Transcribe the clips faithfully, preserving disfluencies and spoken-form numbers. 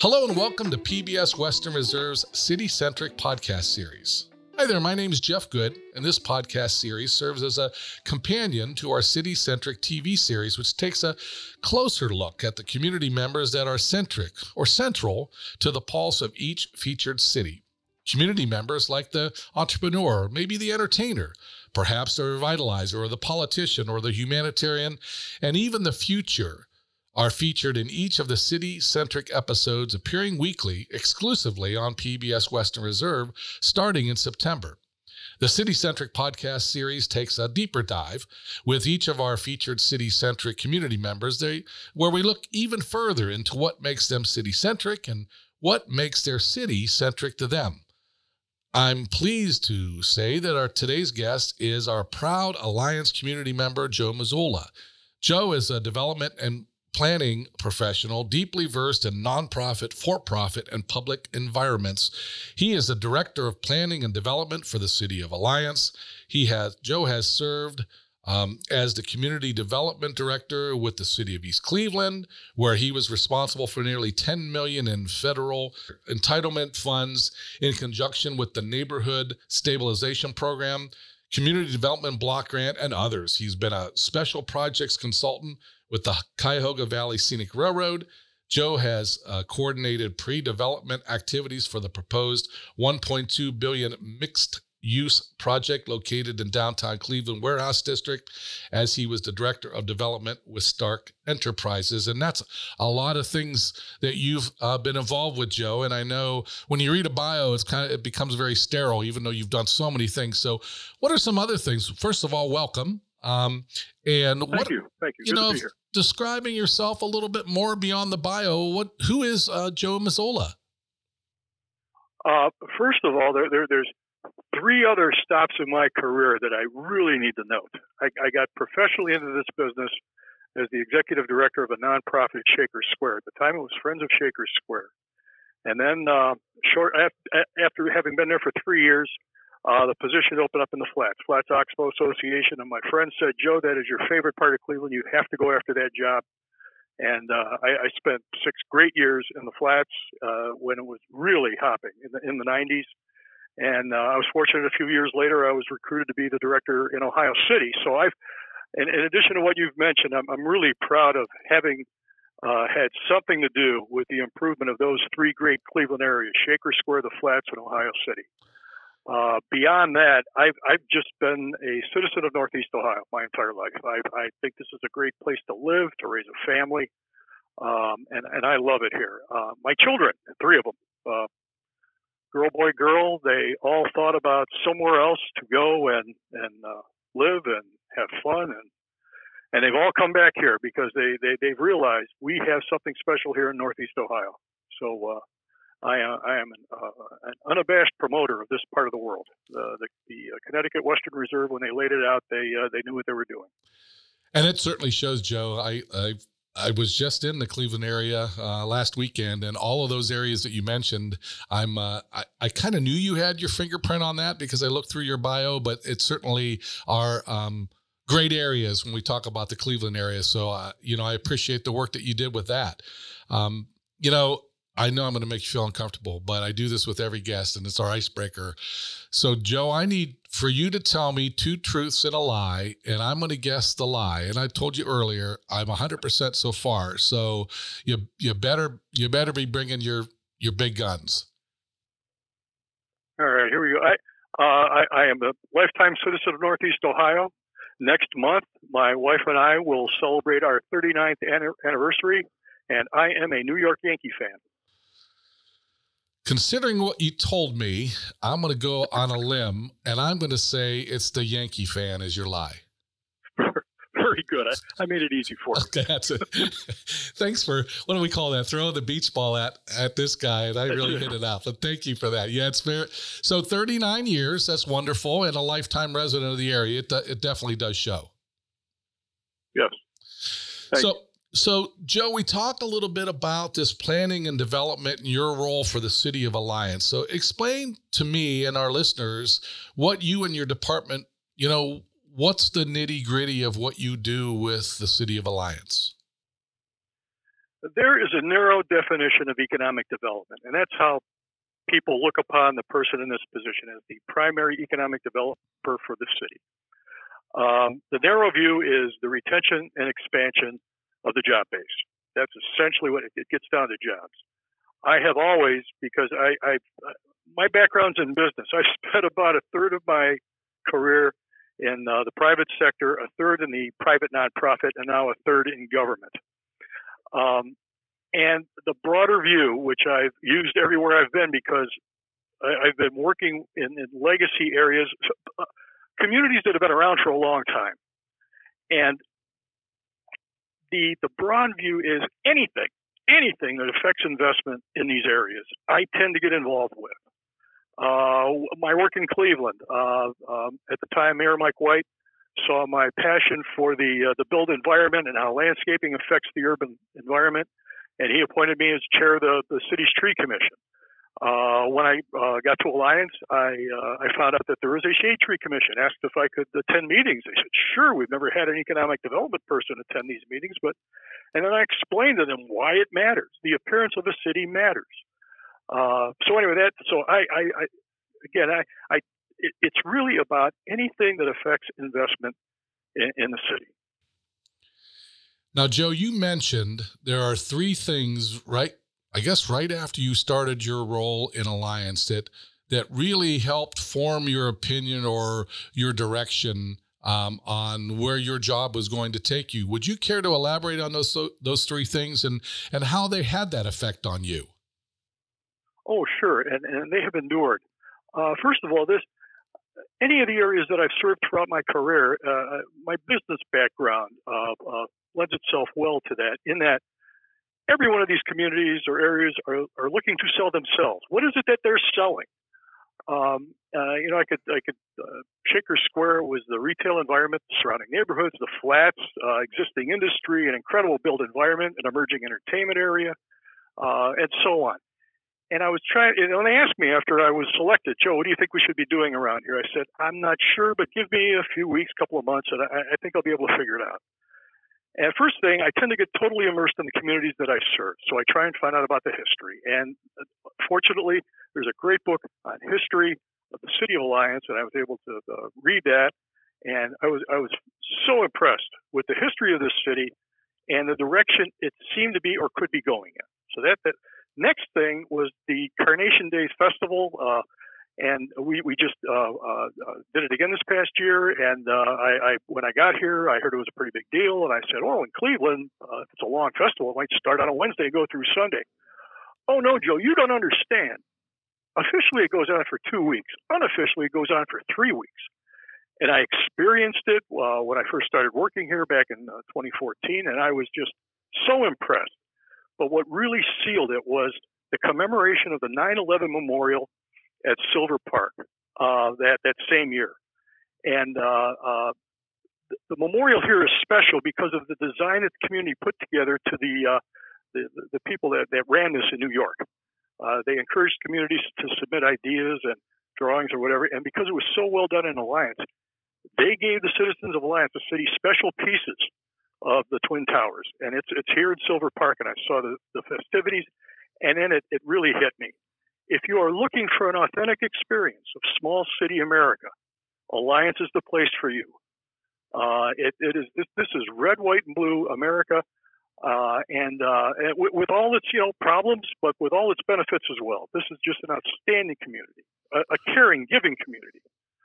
Hello and welcome to P B S Western Reserve's City-Centric podcast series. Hi there, my name is Jeff Good, and this podcast series serves as a companion to our City-Centric T V series, which takes a closer look at the community members that are centric or central to the pulse of each featured city. Community members like the entrepreneur, maybe the entertainer, perhaps the revitalizer or the politician or the humanitarian, and even the future are featured in each of the city-centric episodes appearing weekly exclusively on P B S Western Reserve starting in September. The City-Centric podcast series takes a deeper dive with each of our featured city-centric community members, they, where we look even further into what makes them city-centric and what makes their city centric to them. I'm pleased to say that our today's guest is our proud Alliance community member, Joe Mazzola. Joe is a development and planning professional, deeply versed in nonprofit, for-profit, and public environments. He is the Director of Planning and Development for the City of Alliance. He has Joe has served um, as the Community Development Director with the City of East Cleveland, where he was responsible for nearly ten million dollars in federal entitlement funds in conjunction with the Neighborhood Stabilization Program, Community Development Block Grant, and others. He's been a special projects consultant with the Cuyahoga Valley Scenic Railroad. Joe has uh, coordinated pre-development activities for the proposed one point two billion dollars mixed-use project located in downtown Cleveland Warehouse District, as he was the Director of Development with Stark Enterprises. And that's a lot of things that you've uh, been involved with, Joe. And I know when you read a bio, it's kind of it becomes very sterile, even though you've done so many things. So what are some other things? First of all, welcome. Um, and Thank what, you. Thank you. you Good know, to be here. Describing yourself a little bit more beyond the bio, what, who is uh, Joe Mazzola? Uh, first of all, there, there, there's three other stops in my career that I really need to note. I, I got professionally into this business as the executive director of a nonprofit, Shakers Square. At the time, it was Friends of Shakers Square. And then, uh, short after, after having been there for three years, Uh, the position opened up in the Flats, Flats Oxbow Association, and my friend said, Joe, that is your favorite part of Cleveland. You have to go after that job. And uh, I, I spent six great years in the Flats uh, when it was really hopping in the, in the nineties. And uh, I was fortunate a few years later, I was recruited to be the director in Ohio City. So I've, in, in addition to what you've mentioned, I'm, I'm really proud of having uh, had something to do with the improvement of those three great Cleveland areas, Shaker Square, the Flats, and Ohio City. Uh, beyond that, I've, I've just been a citizen of Northeast Ohio my entire life. I, I think this is a great place to live, to raise a family, um, and, and I love it here. Uh, my children, three of them, uh, girl, boy, girl, they all thought about somewhere else to go and, and uh, live and have fun, and and they've all come back here because they, they, they've realized we have something special here in Northeast Ohio. So, uh, I, uh, I am an, uh, an unabashed promoter of this part of the world. Uh, the the uh, Connecticut Western Reserve, when they laid it out, they uh, they knew what they were doing. And it certainly shows, Joe. I I, I was just in the Cleveland area uh, last weekend, and all of those areas that you mentioned, I'm uh, I, I kind of knew you had your fingerprint on that because I looked through your bio, but it certainly are um, great areas when we talk about the Cleveland area. So, uh, you know, I appreciate the work that you did with that. Um, you know, I know I'm going to make you feel uncomfortable, but I do this with every guest, and it's our icebreaker. So, Joe, I need for you to tell me two truths and a lie, and I'm going to guess the lie. And I told you earlier, I'm one hundred percent so far. So, you you better you better be bringing your your big guns. All right, here we go. I uh, I, I am a lifetime citizen of Northeast Ohio. Next month, my wife and I will celebrate our thirty-ninth anniversary, and I am a New York Yankee fan. Considering what you told me, I'm going to go on a limb, and I'm going to say it's the Yankee fan is your lie. Very good. I, I made it easy for you. Okay, that's it. Thanks for, what do we call that? Throwing the beach ball at, at this guy, and I really hit it out. But thank you for that. Yeah, it's fair. So thirty-nine years, that's wonderful, and a lifetime resident of the area. It, it definitely does show. Yes. Thank so. you. So, Joe, we talked a little bit about this planning and development and your role for the City of Alliance. So explain to me and our listeners what you and your department, you know, what's the nitty gritty of what you do with the City of Alliance? there is a narrow definition of economic development, and that's how people look upon the person in this position as the primary economic developer for the city. Um, the narrow view is the retention and expansion of the job base. That's essentially what it, it gets down to jobs. I have always, because I, I, my background's in business. I spent about a third of my career in uh, the private sector, a third in the private nonprofit, and now a third in government. Um, and the broader view, which I've used everywhere I've been, because I, I've been working in, in legacy areas, uh, communities that have been around for a long time. And the the broad view is anything, anything that affects investment in these areas, I tend to get involved with. Uh, my work in Cleveland, uh, um, at the time, Mayor Mike White saw my passion for the uh, the built environment and how landscaping affects the urban environment, and he appointed me as chair of the, the city's tree commission. Uh, when I uh, got to Alliance, I uh, I found out that there was a shade tree commission. Asked if I could attend meetings. They said, "Sure, we've never had an economic development person attend these meetings," but and then I explained to them why it matters. The appearance of a city matters. Uh, so anyway, that so I, I, I again I, I it, it's really about anything that affects investment in, in the city. Now, Joe, you mentioned there are three things, right? I guess right after you started your role in Alliance that that really helped form your opinion or your direction um, on where your job was going to take you. Would you care to elaborate on those those three things and and how they had that effect on you? Oh, sure, and and they have endured. Uh, first of all, this any of the areas that I've served throughout my career, uh, my business background uh, uh, lends itself well to that. In that, every one of these communities or areas are, are looking to sell themselves. What is it that they're selling? Um, uh, you know, I could, I could, uh, Shaker Square was the retail environment, the surrounding neighborhoods, the flats, uh, existing industry, an incredible built environment, an emerging entertainment area, uh, and so on. And I was trying, and when they asked me after I was selected, Joe, what do you think we should be doing around here? I said, I'm not sure, but give me a few weeks, couple of months, and I, I think I'll be able to figure it out. And first thing, I tend to get totally immersed in the communities that I serve. So I try and find out about the history. And fortunately, there's a great book on history of the city of Alliance, and I was able to uh, read that. And I was I was so impressed with the history of this city and the direction it seemed to be or could be going in. So that, that next thing was the Carnation Days Festival. Uh, And we, we just uh, uh, did it again this past year. And uh, I, I when I got here, I heard it was a pretty big deal. And I said, oh, in Cleveland, uh, if it's a long festival, it might start on a Wednesday and go through Sunday. Oh, no, Joe, you don't understand. Officially, it goes on for two weeks. Unofficially, it goes on for three weeks. And I experienced it uh, when I first started working here back in uh, twenty fourteen, and I was just so impressed. But what really sealed it was the commemoration of the nine eleven memorial at Silver Park uh, that, that same year. And uh, uh, the, the memorial here is special because of the design that the community put together to the uh, the, the people that, that ran this in New York. Uh, they encouraged communities to submit ideas and drawings or whatever, and because it was so well done in Alliance, they gave the citizens of Alliance, the city, special pieces of the Twin Towers. And it's it's here in Silver Park, and I saw the, the festivities, and then it, it really hit me. If you are looking for an authentic experience of small city America, Alliance is the place for you. Uh, it, it is this, this is red, white, and blue America, uh, and, uh, and with, with all its you know problems, but with all its benefits as well. This is just an outstanding community, a, a caring, giving community,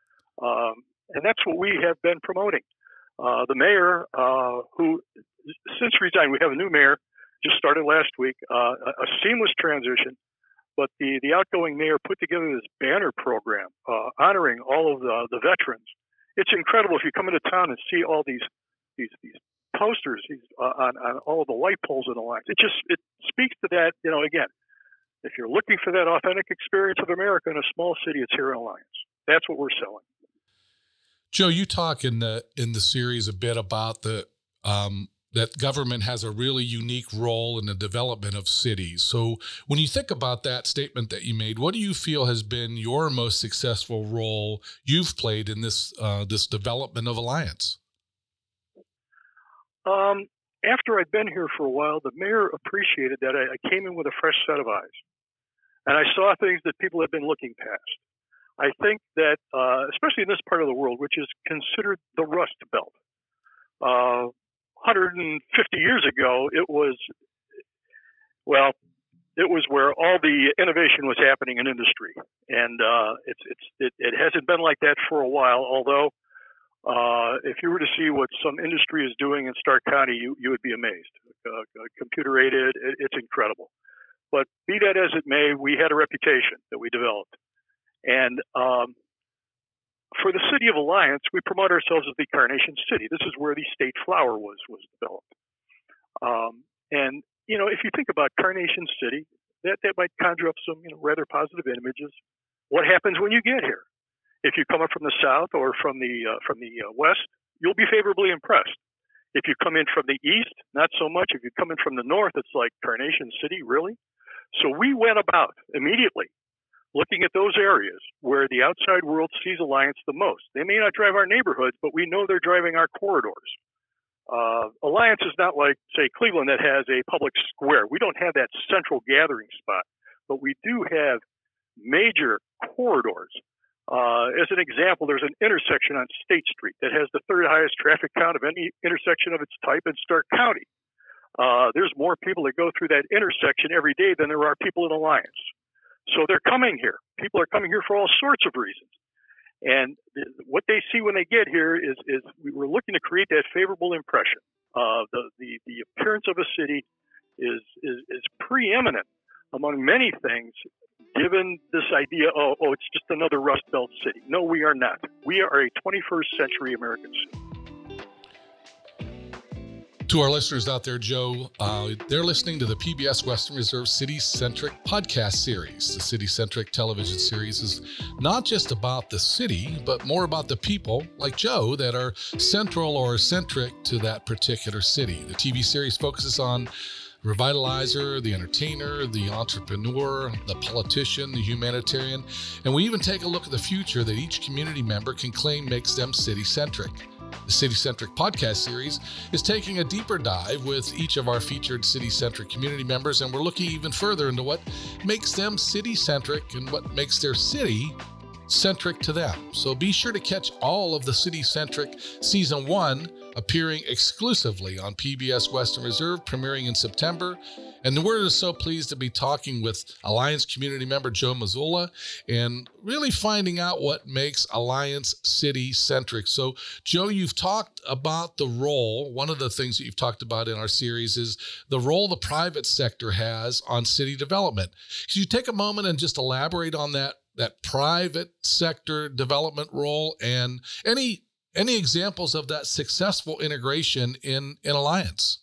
um, and that's what we have been promoting. Uh, the mayor, uh, who since resigned, we have a new mayor, just started last week, uh, a, a seamless transition. But the, the outgoing mayor put together this banner program uh, honoring all of the, the veterans. It's incredible if you come into town and see all these these, these posters these, uh, on, on all of the light poles in the lines. It just it speaks to that. You know, again, if you're looking for that authentic experience of America in a small city, it's here in Alliance. That's what we're selling. Joe, you talk in the in the series a bit about the um, that government has a really unique role in the development of cities. So when you think about that statement that you made, what do you feel has been your most successful role you've played in this uh, this development of Alliance? Um, after I'd been here for a while, the mayor appreciated that I, I came in with a fresh set of eyes, and I saw things that people had been looking past. I think that, uh, especially in this part of the world, which is considered the Rust Belt, uh, one hundred fifty years ago, it was, well, it was where all the innovation was happening in industry, and uh, it's it's it, it hasn't been like that for a while. Although, uh, if you were to see what some industry is doing in Stark County, you you would be amazed. Uh, computer aided, it, it's incredible. But be that as it may, we had a reputation that we developed, and um, for the city of Alliance, we promote ourselves as the Carnation City. This is where the state flower was was developed, um, and you know, if you think about Carnation City, that, that might conjure up some, you know, rather positive images. What happens when you get here? If you come up from the south or from the uh, from the uh, west, you'll be favorably impressed. If you come in from the east, not so much. If you come in from the north, it's like Carnation City, really? So we went about immediately looking at those areas where the outside world sees Alliance the most. They may not drive our neighborhoods, but we know they're driving our corridors. Uh, Alliance is not like, say, Cleveland that has a public square. We don't have that central gathering spot, but we do have major corridors. Uh, as an example, there's an intersection on State Street that has the third highest traffic count of any intersection of its type in Stark County. Uh, there's more people that go through that intersection every day than there are people in Alliance. So they're coming here. People are coming here for all sorts of reasons. And what they see when they get here is, is we were looking to create that favorable impression. Uh, the, the, the appearance of a city is, is, is preeminent among many things, given this idea, oh, oh, it's just another Rust Belt city. No, we are not. We are a twenty-first century American city. To our listeners out there, Joe, uh, they're listening to the P B S Western Reserve City-Centric podcast series. The City-Centric television series is not just about the city, but more about the people like Joe that are central or centric to that particular city. The T V series focuses on revitalizer, the entertainer, the entrepreneur, the politician, the humanitarian, and we even take a look at the future that each community member can claim makes them city-centric. The City-Centric podcast series is taking a deeper dive with each of our featured city-centric community members, and we're looking even further into what makes them city-centric and what makes their city centric to them. So be sure to catch all of the City-Centric Season one appearing exclusively on P B S Western Reserve, premiering in September. And we're just so pleased to be talking with Alliance community member Joe Mazzola and really finding out what makes Alliance city-centric. So, Joe, you've talked about the role. One of the things that you've talked about in our series is the role the private sector has on city development. Could you take a moment and just elaborate on that, that private sector development role and any any examples of that successful integration in, in Alliance?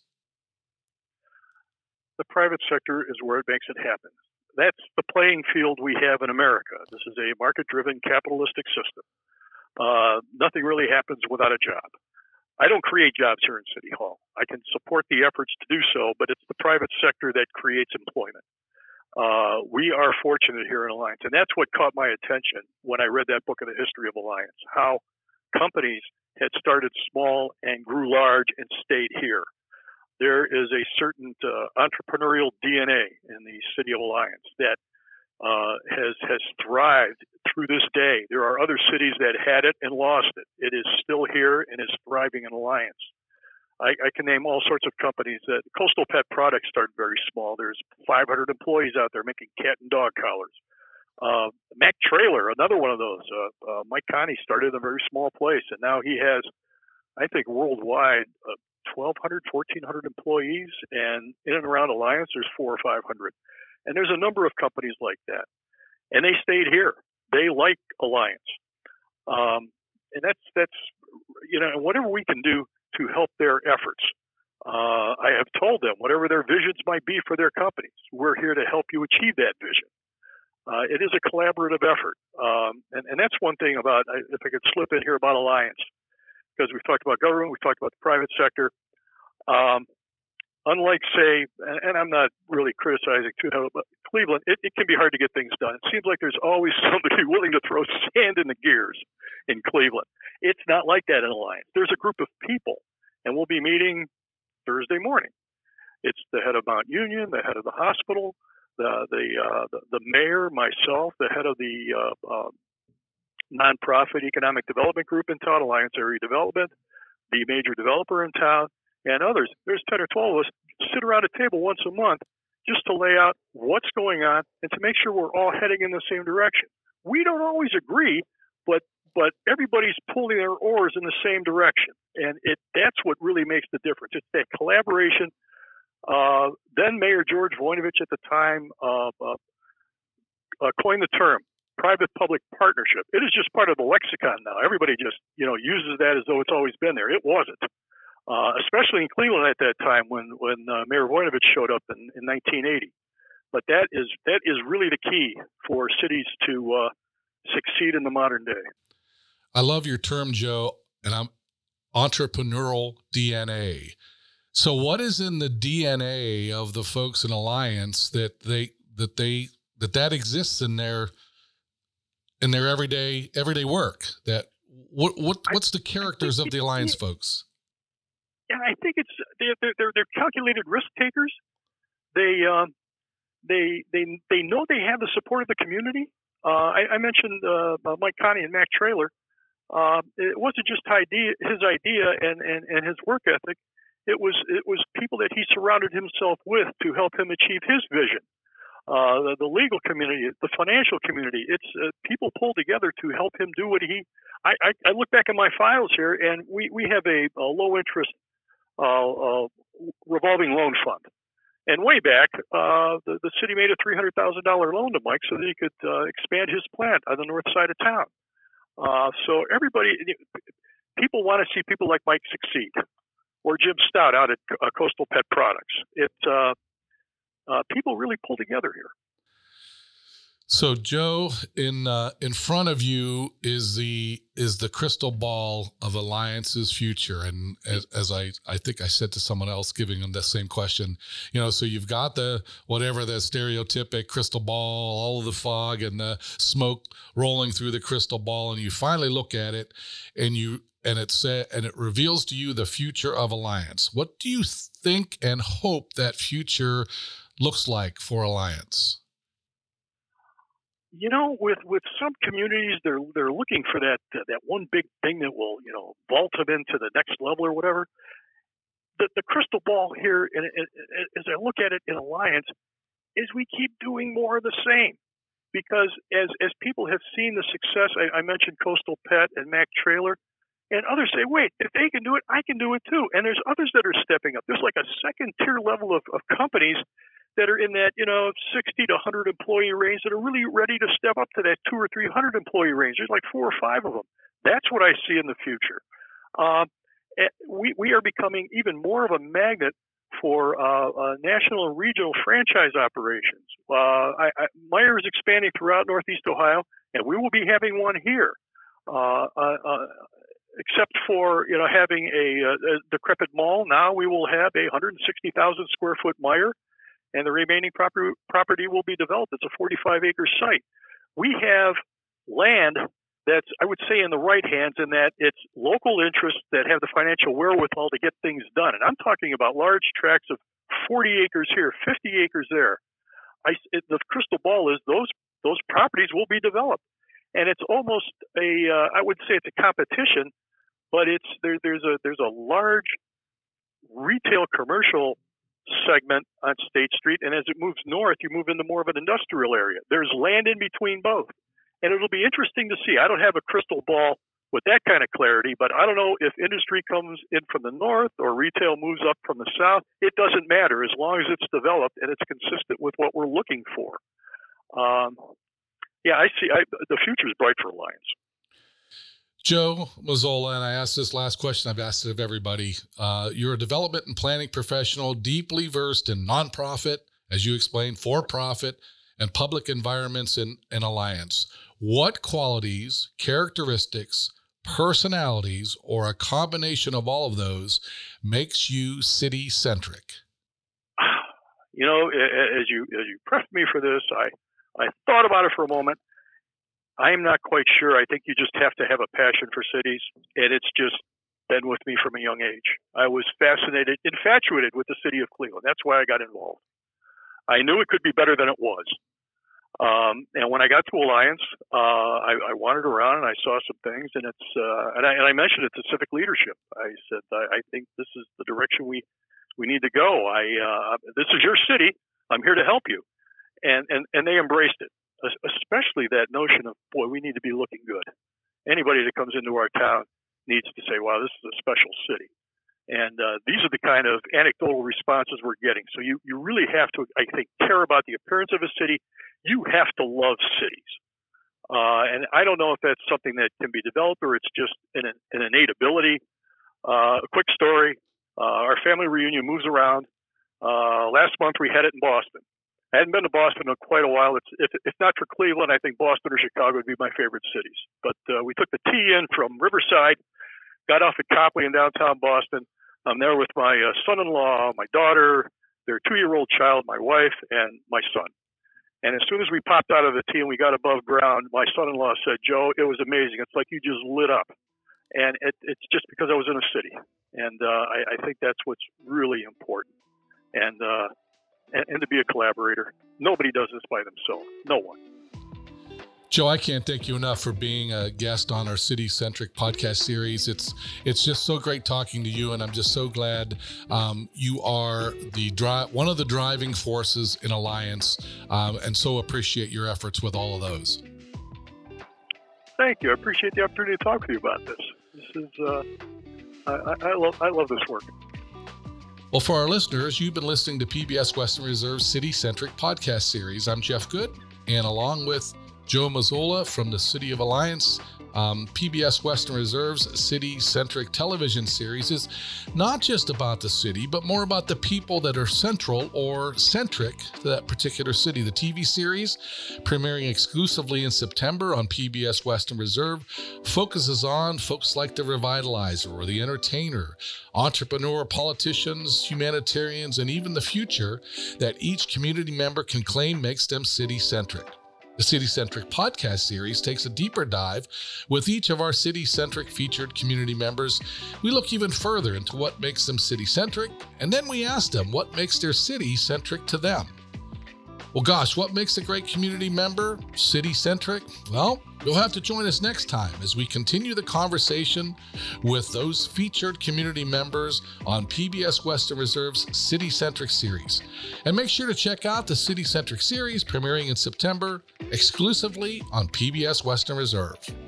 The private sector is where it makes it happen. That's the playing field we have in America. This is a market-driven capitalistic system. Uh, nothing really happens without a job. I don't create jobs here in City Hall. I can support the efforts to do so, but it's the private sector that creates employment. Uh, we are fortunate here in Alliance, and that's what caught my attention when I read that book of the history of Alliance, how companies had started small and grew large and stayed here. There is a certain uh, entrepreneurial D N A in the city of Alliance that uh, has has thrived through this day. There are other cities that had it and lost it. It is still here and is thriving in Alliance. I, I can name all sorts of companies. That Coastal Pet Products started very small. There's five hundred employees out there making cat and dog collars. Uh, Mac Trailer, another one of those. Uh, uh, Mike Connie started in a very small place, and now he has, I think, worldwide uh, twelve hundred, fourteen hundred employees, and in and around Alliance, there's four or five hundred. And there's a number of companies like that, and they stayed here. They like Alliance, um, and that's that's you know, whatever we can do to help their efforts. Uh, I have told them whatever their visions might be for their companies, we're here to help you achieve that vision. Uh, it is a collaborative effort. Um, and, and that's one thing about, if I could slip in here about Alliance, because we've talked about government, we've talked about the private sector. Um, unlike, say, and, and I'm not really criticizing too much, but Cleveland, it, it can be hard to get things done. It seems like there's always somebody willing to throw sand in the gears in Cleveland. It's not like that in Alliance. There's a group of people, and we'll be meeting Thursday morning. It's the head of Mount Union, the head of the hospital, the the uh, the, the mayor, myself, the head of the uh, uh, nonprofit economic development group in town, Alliance Area Development, the major developer in town, and others. There's ten or twelve of us sit around a table once a month just to lay out what's going on and to make sure we're all heading in the same direction. We don't always agree, but but everybody's pulling their oars in the same direction, and it that's what really makes the difference. It's that collaboration. Uh, then Mayor George Voinovich at the time uh, uh, uh, coined the term private-public partnership. It is just part of the lexicon now. Everybody just you know uses that as though it's always been there. It wasn't, uh, especially in Cleveland at that time when when uh, Mayor Voinovich showed up in, in nineteen eighty. But that is that is really the key for cities to uh, succeed in the modern day. I love your term, Joe, and I'm entrepreneurial D N A. So what is in the D N A of the folks in Alliance that they that they that that exists in their in their everyday everyday work? That what what what's the characters of the Alliance folks? Yeah, I think it's they're they're, they're calculated risk takers. They um, they they they know they have the support of the community. Uh, I, I mentioned uh, Mike Connie and Mac Trailer. Uh, it wasn't just idea, his idea and, and, and his work ethic. It was it was people that he surrounded himself with to help him achieve his vision. Uh, the, the legal community, the financial community, it's uh, people pulled together to help him do what he. I, I, I look back at my files here, and we, we have a, a low interest uh, uh, revolving loan fund. And way back, uh, the, the city made a three hundred thousand dollars loan to Mike so that he could uh, expand his plant on the north side of town. Uh, so everybody, people want to see people like Mike succeed. Or Jim Stout out at uh, Coastal Pet Products. It uh, uh, people really pull together here. So, Joe, in uh, in front of you is the is the crystal ball of Alliance's future, and as, as I I think I said to someone else, giving them the same question, you know, so you've got the whatever the stereotypic crystal ball, all of the fog and the smoke rolling through the crystal ball, and you finally look at it, and you. And it said, and it reveals to you the future of Alliance. What do you think and hope that future looks like for Alliance? You know, with, with some communities, they're they're looking for that uh, that one big thing that will you know vault them into the next level or whatever. The the crystal ball here, and, and, and as I look at it in Alliance, is we keep doing more of the same. Because as as people have seen the success, I, I mentioned Coastal Pet and Mac Trailer. And others say, wait, if they can do it, I can do it too. And there's others that are stepping up. There's like a second tier level of, of companies that are in that, you know, sixty to one hundred employee range that are really ready to step up to that two or three hundred employee range. There's like four or five of them. That's what I see in the future. Um, we, we are becoming even more of a magnet for uh, uh, national and regional franchise operations. Uh, I, I, Meijer is expanding throughout Northeast Ohio, and we will be having one here. Uh, uh, uh, Except for you know having a, a decrepit mall, now we will have a one hundred sixty thousand square foot Meijer, and the remaining property property will be developed. It's a forty-five acre site. We have land that's I would say in the right hands in that it's local interests that have the financial wherewithal to get things done. And I'm talking about large tracts of forty acres here, fifty acres there. I, it, the crystal ball is those those properties will be developed, and it's almost a uh, I would say it's a competition. But it's there, there's a there's a large retail commercial segment on State Street, and as it moves north, you move into more of an industrial area. There's land in between both, and it'll be interesting to see. I don't have a crystal ball with that kind of clarity, but I don't know if industry comes in from the north or retail moves up from the south. It doesn't matter as long as it's developed and it's consistent with what we're looking for. Um, yeah, I see. I, the future is bright for Alliance. Joe Mazzola, and I asked this last question, I've asked it of everybody. Uh, you're a development and planning professional, deeply versed in nonprofit, as you explained, for-profit, and public environments in, in Alliance. What qualities, characteristics, personalities, or a combination of all of those makes you city-centric? You know, as you as you pressed me for this, I, I thought about it for a moment. I'm not quite sure. I think you just have to have a passion for cities, and it's just been with me from a young age. I was fascinated, infatuated with the city of Cleveland. That's why I got involved. I knew it could be better than it was. Um, and when I got to Alliance, uh, I, I wandered around and I saw some things, and it's uh, and, I, and I mentioned it to civic leadership. I said, I, I think this is the direction we, we need to go. I uh, this is your city. I'm here to help you, and and and they embraced it, especially that notion of, boy, we need to be looking good. Anybody that comes into our town needs to say, wow, this is a special city. And uh, these are the kind of anecdotal responses we're getting. So you, you really have to, I think, care about the appearance of a city. You have to love cities. Uh, and I don't know if that's something that can be developed or it's just an, an innate ability. Uh, a quick story. Uh, our family reunion moves around. Uh, last month we had it in Boston. I hadn't been to Boston in quite a while. It's, if, if not for Cleveland, I think Boston or Chicago would be my favorite cities. But uh, we took the T in from Riverside, got off at Copley in downtown Boston. I'm there with my uh, son-in-law, my daughter, their two-year-old child, my wife, and my son. And as soon as we popped out of the T and we got above ground, my son-in-law said, Joe, it was amazing. It's like you just lit up. And it, it's just because I was in a city. And uh, I, I think that's what's really important. And, uh, and and to be a collaborator. Nobody does this by themselves. No one. Joe, I can't thank you enough for being a guest on our City Centric podcast series. It's it's just so great talking to you, and I'm just so glad um, you are the dri- one of the driving forces in Alliance, um, and so appreciate your efforts with all of those. Thank you. I appreciate the opportunity to talk with you about this. This is uh, I, I love I love this work. Well, for our listeners, you've been listening to P B S Western Reserve's City Centric podcast series. I'm Jeff Good, and along with Joe Mazzola from the City of Alliance, um, P B S Western Reserve's city-centric television series is not just about the city, but more about the people that are central or centric to that particular city. The T V series, premiering exclusively in September on P B S Western Reserve, focuses on folks like the revitalizer or the entertainer, entrepreneur, politicians, humanitarians, and even the future that each community member can claim makes them city-centric. The City-Centric podcast series takes a deeper dive with each of our city-centric featured community members. We look even further into what makes them city-centric, and then we ask them what makes their city centric to them. Well, gosh, what makes a great community member city-centric? Well, you'll have to join us next time as we continue the conversation with those featured community members on P B S Western Reserve's City-Centric series. And make sure to check out the City-Centric series premiering in September exclusively on P B S Western Reserve.